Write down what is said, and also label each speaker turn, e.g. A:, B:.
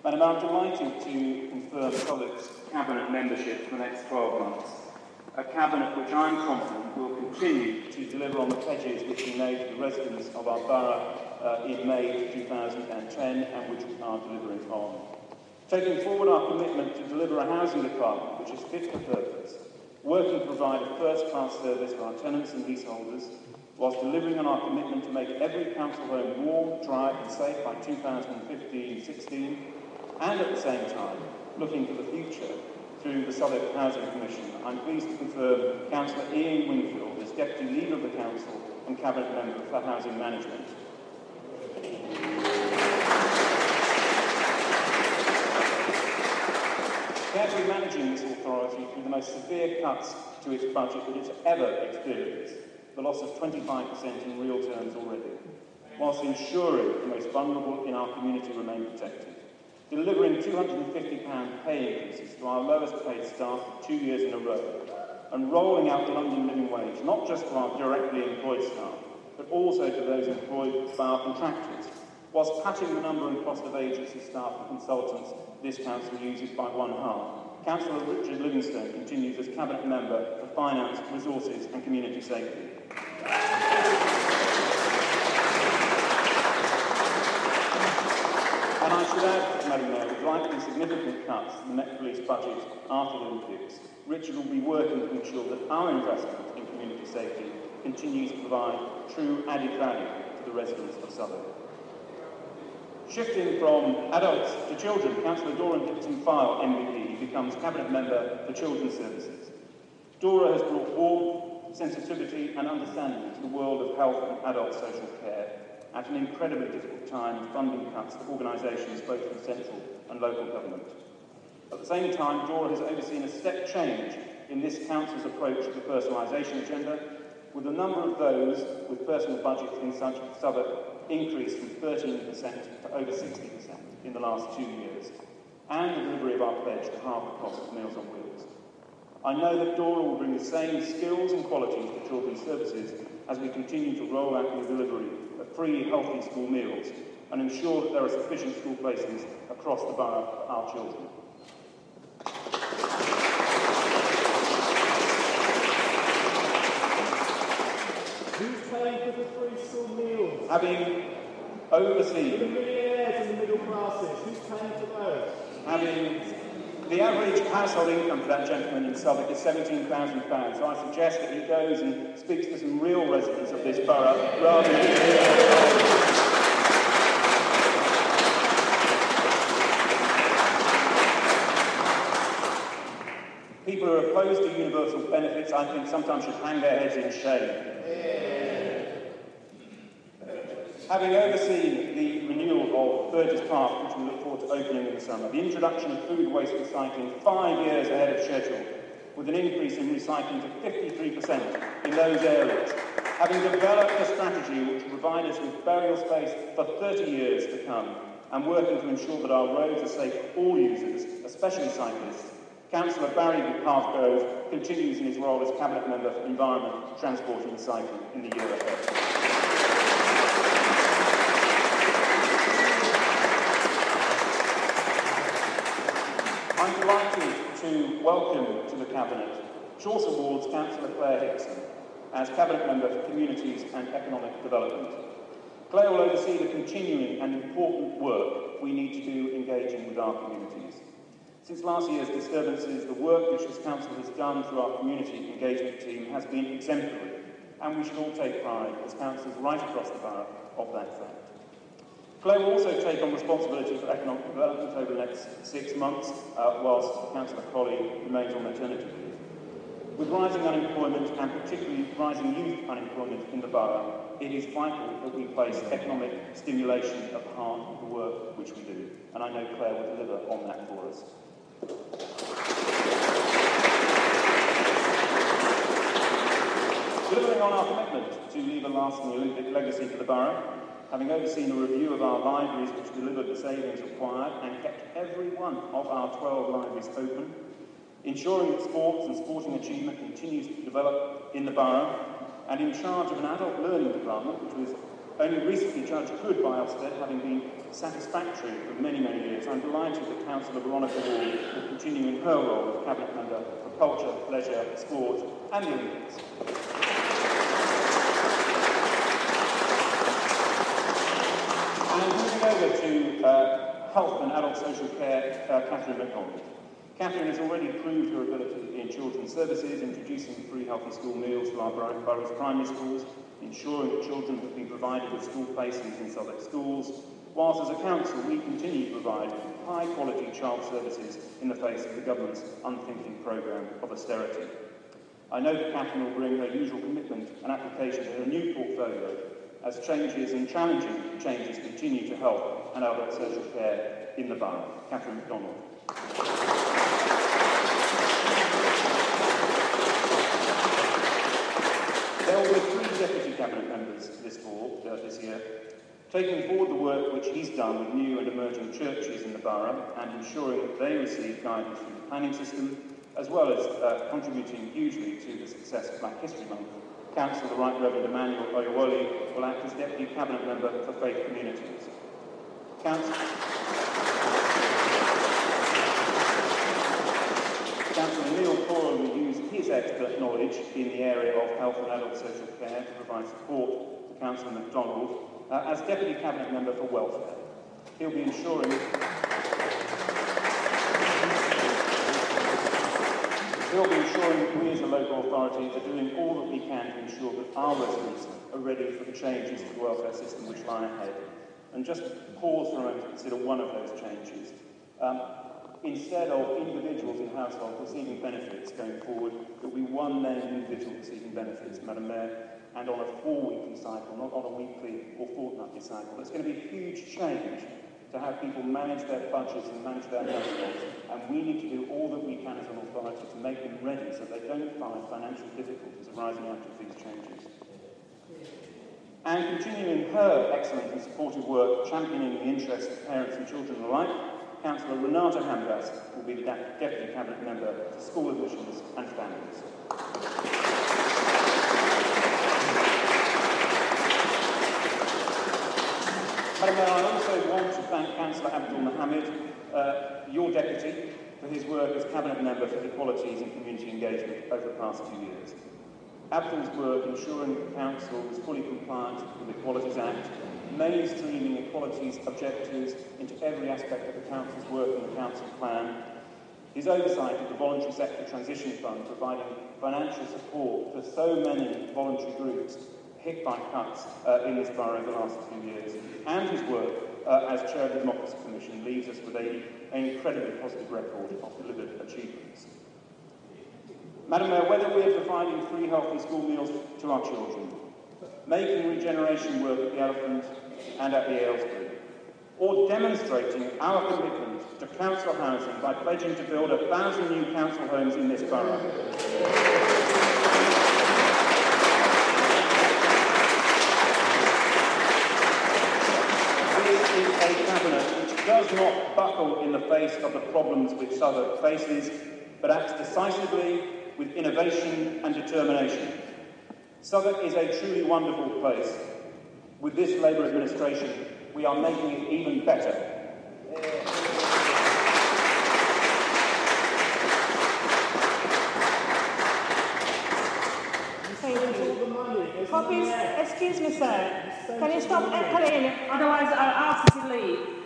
A: Madam, I'm delighted to confirm Southwark's Cabinet membership for the next 12 months. A Cabinet which I'm confident will continue to deliver on the pledges which we made to the residents of our borough in May 2010 and which we are delivering on. Taking forward our commitment to deliver a housing department which is fit for purpose, working to provide a first-class service for our tenants and leaseholders, whilst delivering on our commitment to make every council home warm, dry and safe by 2015-16, and at the same time, looking to the future through the Southwark Housing Commission, I'm pleased to confirm Councillor Ian Wingfield as Deputy Leader of the Council and Cabinet Member for Housing Management. Carefully managing this authority through the most severe cuts to its budget that it's ever experienced, the loss of 25% in real terms already, whilst ensuring the most vulnerable in our community remain protected. Delivering £250 pay increases to our lowest paid staff for 2 years in a row, and rolling out the London living wage, not just to our directly employed staff, but also to those employed by our contractors, whilst cutting the number and cost of agency staff and consultants this council uses by 1/2. Councillor Richard Livingstone continues as Cabinet Member for Finance, Resources and Community Safety. And I should add, Madam Mayor, with likely significant cuts to the Met Police budget after the Olympics, Richard will be working to ensure that our investment in community safety continues to provide true added value to the residents of Southwark. Shifting from adults to children, Councillor Dora Dixon-File, MBE, becomes Cabinet Member for Children's Services. Dora has brought warmth, sensitivity and understanding to the world of health and adult social care at an incredibly difficult time of funding cuts to organisations both from central and local government. At the same time, Dora has overseen a step change in this Council's approach to the personalisation agenda, with the number of those with personal budgets in Southwark increased from 13% to over 60% in the last 2 years, and the delivery of our pledge to halve the cost of Meals on Wheels. I know that Dora will bring the same skills and qualities to children's services as we continue to roll out the delivery of free, healthy school meals and ensure that there are sufficient school places across the borough for our children.
B: Who's paying for the free school meals?
A: Having overseen
B: The millionaires and the middle classes, who's paying for those?
A: having the average household income for that gentleman in Southwark is £17,000, so I suggest that he goes and speaks to some real residents of this borough rather than... People who are opposed to universal benefits, I think, sometimes should hang their heads in shame. Having overseen the renewal of Burgess Park, which we look forward to opening in the summer, the introduction of food waste recycling 5 years ahead of schedule, with an increase in recycling to 53% in those areas, having developed a strategy which will provide us with burial space for 30 years to come, and working to ensure that our roads are safe for all users, especially cyclists, Councillor Barry Hargrove continues in his role as Cabinet Member for Environment, Transport and Cycling in the year ahead. I'm delighted to welcome to the Cabinet Chorlton Ward's Councillor Claire Hickson as Cabinet Member for Communities and Economic Development. Claire will oversee the continuing and important work we need to do engaging with our communities. Since last year's disturbances, the work which this Council has done through our community engagement team has been exemplary, and we should all take pride as councillors right across the borough of that fact. Claire will also take on responsibility for economic development over the next 6 months, whilst Councillor Colley remains on maternity leave. With rising unemployment, and particularly rising youth unemployment in the borough, it is vital that we place economic stimulation at the heart of the work which we do, and I know Claire will deliver on that for us. Delivering on our commitment to leave a lasting Olympic legacy for the borough, having overseen a review of our libraries which delivered the savings required and kept every one of our 12 libraries open, ensuring that sports and sporting achievement continues to develop in the borough, and in charge of an adult learning department which was Only recently judged good by Ofsted, having been satisfactory for many, many years, I'm delighted that Councillor Veronica Ward will continue in her role as Cabinet Member for Culture, Leisure, Sport and the Olympics. And moving over to Health and Adult Social Care, Catherine McDonald. Catherine has already proved her ability in children's services, introducing free healthy school meals to our borough's primary schools, ensuring that children have been provided with school places in Southwark schools, whilst as a council we continue to provide high-quality child services in the face of the government's unthinking programme of austerity. I know that Catherine will bring her usual commitment and application to her new portfolio as changes and challenging changes continue to help and adult social care in the borough. Catherine McDonald. There will be 3 Deputy Cabinet Members this year, taking forward the work which he's done with new and emerging churches in the borough and ensuring that they receive guidance from the planning system, as well as contributing hugely to the success of Black History Month. Councillor the Right Reverend Emmanuel Oyewole will act as Deputy Cabinet Member for Faith Communities. Councillor Neil Coral will use his expert knowledge in the area of health and adult social care to provide support to Councillor MacDonald as Deputy Cabinet Member for Welfare. He'll be ensuring that we as a local authority are doing all that we can to ensure that our residents are ready for the changes to the welfare system which lie ahead. And just pause for a moment to consider one of those changes. Instead of individuals in households receiving benefits going forward, there will be one named individual receiving benefits, Madam Mayor, and on a 4-weekly cycle, not on a weekly or fortnightly cycle. It's going to be a huge change to how people manage their budgets and manage their households, and we need to do all that we can as an authority to make them ready so they don't find financial difficulties arising out of these changes. And continuing her excellent and supportive work championing the interests of parents and children alike, Councillor Renata Hambras will be the Deputy Cabinet Member for School Admissions and Families. Madam Mayor, I also want to thank Councillor Abdul Mohammed, your Deputy, for his work as Cabinet Member for Equalities and Community Engagement over the past 2 years. Abdul's work ensuring that the Council was fully compliant with the Equalities Act, mainstreaming equalities objectives into every aspect of the Council's work and the Council plan, his oversight of the Voluntary Sector Transition Fund, providing financial support for so many voluntary groups hit by cuts in this borough over the last few years, and his work as Chair of the Democracy Commission leaves us with an incredibly positive record of delivered achievements. Madam Mayor, whether we are providing free healthy school meals to our children, making regeneration work at the Elephant and at the Aylesbury, or demonstrating our commitment to council housing by pledging to build 1,000 new council homes in this borough. This is a cabinet which does not buckle in the face of the problems which Southwark faces, but acts decisively with innovation and determination. Southwark is a truly wonderful place. With this Labour administration, we are making it even better.
C: Copies, excuse me, sir. Can you stop echoing? Otherwise, I'll ask you to leave.